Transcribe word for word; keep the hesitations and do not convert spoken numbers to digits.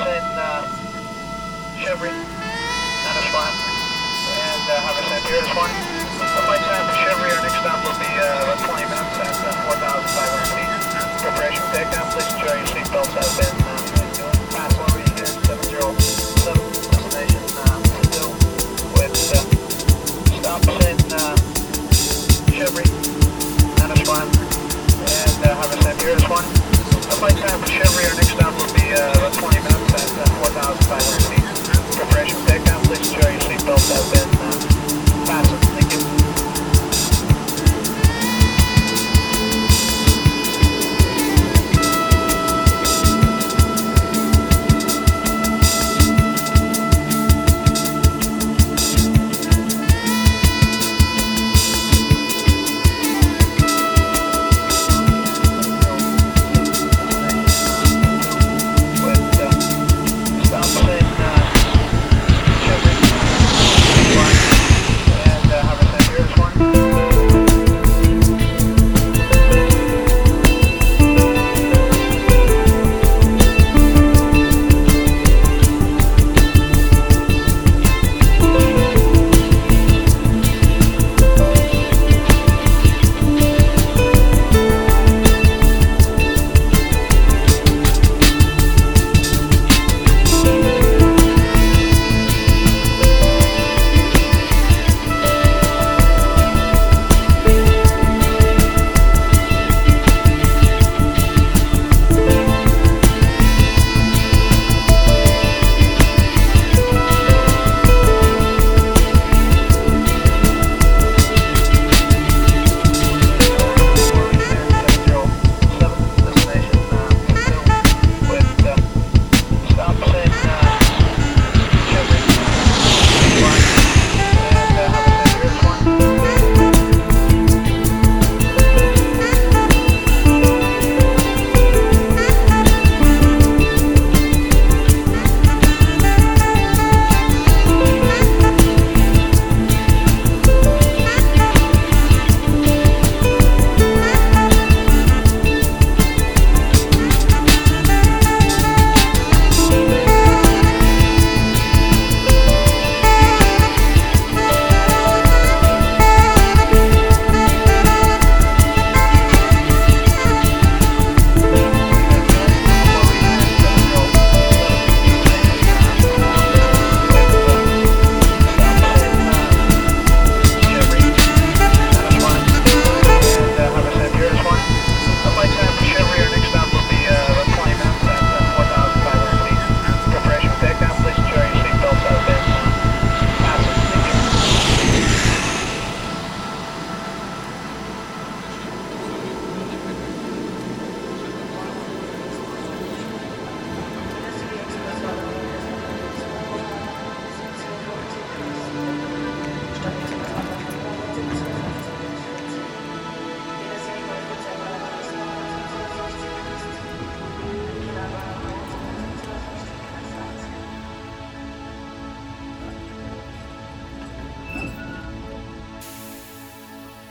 in uh, Chevry, and a Swan, and uh, have a sent here this morning. The flight time for Chevry, our next stop will be uh, about twenty minutes at uh, four thousand five hundred feet. Preparation for takeoff. Please ensure your seatbelts have been uh,